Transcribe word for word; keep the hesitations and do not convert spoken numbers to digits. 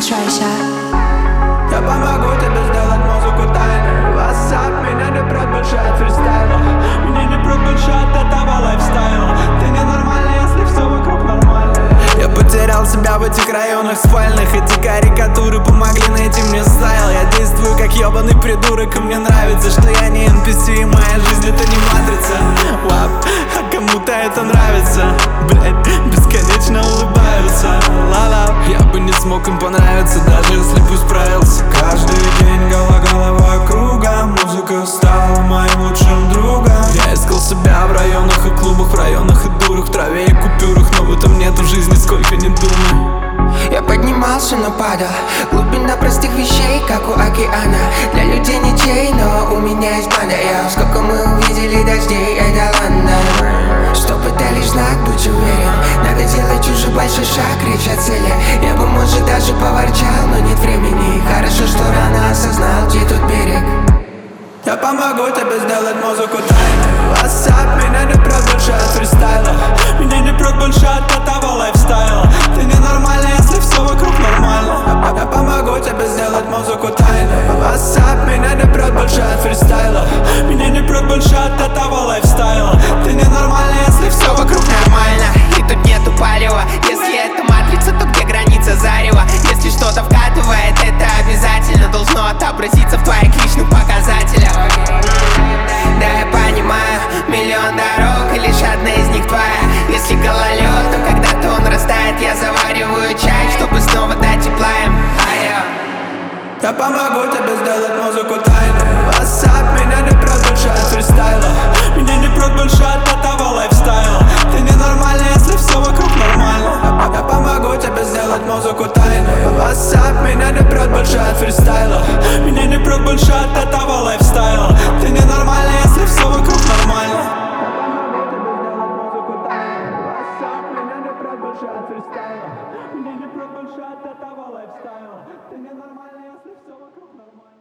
подключайся. Я помогу тебе сделать музыку тайной. WhatsApp, меня не прет больше от фристайла. Меня не прет больше от этого лайфстайла. Ты ненормальный, если все вокруг нормально. Я потерял себя в этих районах спальных. Эти карикатуры помогли найти мне стайл. Я действую как ебаный придурок, и мне нравится, что я не эн пи си, и моя жизнь это не матрица. Лап, а кому-то это нравится. Блять, бесконечно улыбаются. Ла-ла, я бы не смог им понравиться, даже если бы справился. Каждый день голова-голова кругом. Музыка стала моим лучшим другом. Я искал себя в районах и клубах, в районах и дурах, в траве и купюрах, но в этом нету жизни, сколько не думай. Я поднимался, но падал. Глубина простых вещей, как у океана. Для людей ничей, но у меня есть банда. Я, сколько мы увидели дождей, это ладно. Что пытались знак, будь уверен. Надо делать уже большой шаг, речь о цели. Я бы, может, даже поворчал, но нет времени. Хорошо, что рано осознал, где тут берег. Я помогу тебе сделать музыку тайной. WhatsApp, меня не прет больше от фристайла. Меня не прет больше от этого лайфстайла. Ты ненормальный, если все вокруг нормально. Я помогу тебе сделать музыку тайной. WhatsApp, меня не прет больше от фристайла. Меня не прет больше от этого лайфстайла. Ты ненормальный, если все вокруг нормально. И тут нету палева. Если это матрица, то где граница зарева? Если что-то вкатывает, это обязательно должно отобразиться в твоих личных показателях. Да, я понимаю, миллион дорог, и лишь одна из них твоя. Если гололед, то когда-то он растает. Я завариваю чай, чтобы снова дать тепла им. А я Я помогу тебе сделать музыку тайной. WhatsApp, меня не прет больше от фристайла. Меня не прет больше от этого лайфстайла. Ты ненормальный, если все вокруг нормально. Я помогу тебе сделать музыку тайной. WhatsApp, меня не прет больше от фристайла. Меня не прет больше от этого лайфстайла. Ты ненормальный, если все вокруг нормально. Меня не прет больше от этого лайфстайла. Ты ненормальный, если все вокруг нормально.